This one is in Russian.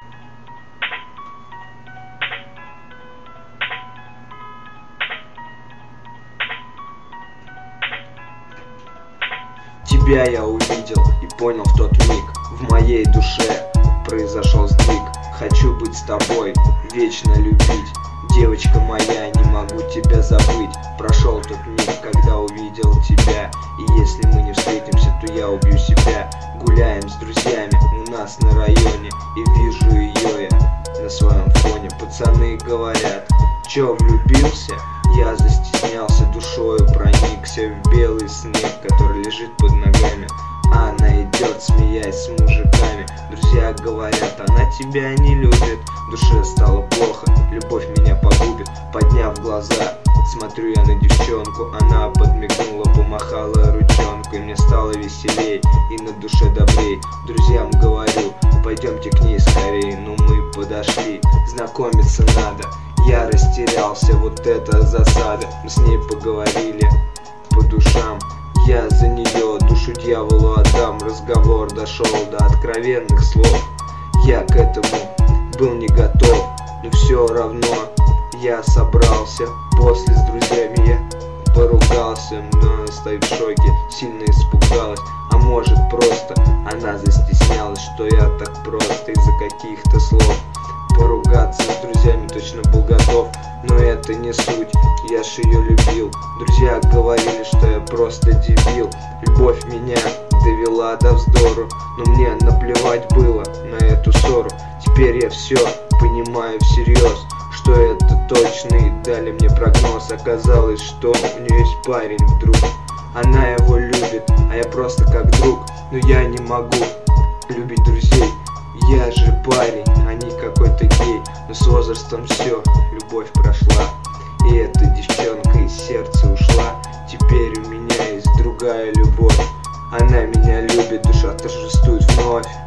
Тебя я увидел и понял в тот миг, в моей душе произошел сдвиг. Хочу быть с тобой, вечно любить, девочка моя, не могу тебя забыть. Прошел тот миг, когда увидел тебя, и если мы не встретимся, то я убью себя. Гуляем с друзьями у нас на районе, и вижу ее я на своем фоне. Пацаны говорят: чё, влюбился? Я застеснялся, душою проникся в белый снег, который лежит под ногами. А она идет, смеясь с мужиками. Друзья говорят: она тебя не любит. Душе стало плохо, любовь меня погубит. Подняв глаза, смотрю я на девчонку. Она подмигнула, помахала ручонкой. Мне стало веселей и на душе добрей. Друзьям говорю: пойдемте к ней скорей. Но мы подошли, знакомиться надо. Я растерялся, вот это засада. Мы с ней поговорили по душам. Я за нее душу дьяволу отдам. Разговор дошел до откровенных слов. Я к этому был не готов, но все равно я собрался. После с друзьями я поругался, но она стоит в шоке, сильно испугалась. А может, просто она застеснялась, что я так просто из-за каких-то слов. Поругаться с друзьями точно был готов, но это не суть, я ж ее любил. Друзья говорили, что я просто дебил. Любовь меня довела до вздору, но мне наплевать было на эту ссору. Теперь я все понимаю всерьез, что это точный дали мне прогноз. Оказалось, что у нее есть парень вдруг. Она его любит, а я просто как друг. Но я не могу любить друзей, я же парень, а не какой-то гей. Но с возрастом все, любовь прошла, и эта девчонка из сердца ушла. Теперь у меня есть другая любовь. Она меня любит, душа торжествует вновь.